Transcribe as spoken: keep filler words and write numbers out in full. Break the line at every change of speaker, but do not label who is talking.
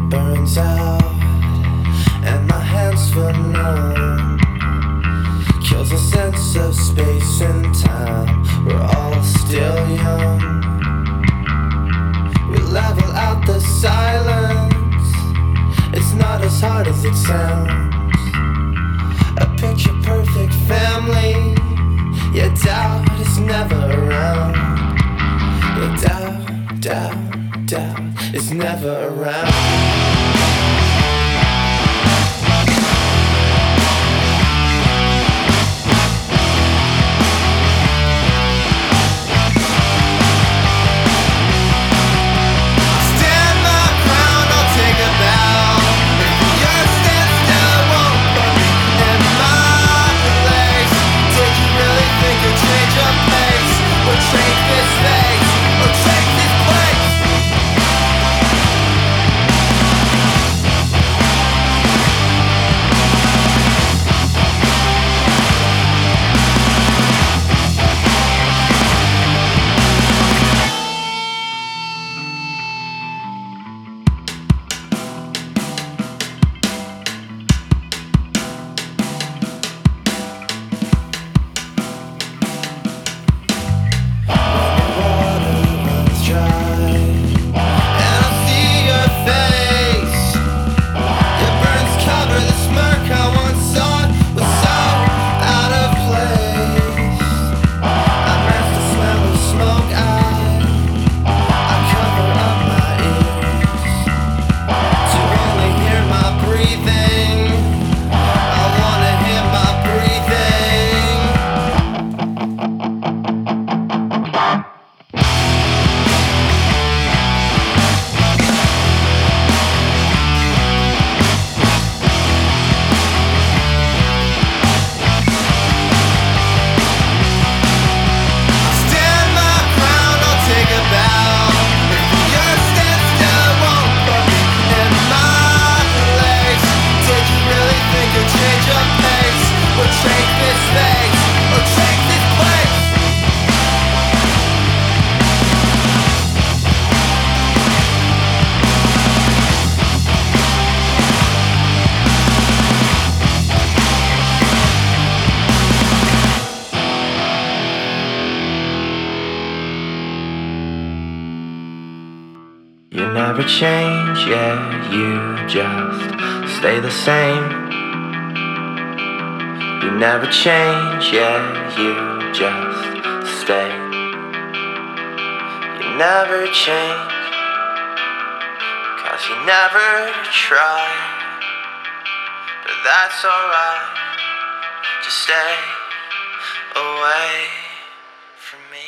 burns out and my hands feel numb. Kills a sense of space and time. We're all still young. We level out the silence. It's not as hard as it sounds. A picture perfect family. Yeah, doubt is never around. Yeah, doubt, doubt, doubt is never around. You never change, yeah, you just stay the same. You never change, yeah, you just stay. You never change, 'cause you never try. But that's alright, just stay away from me.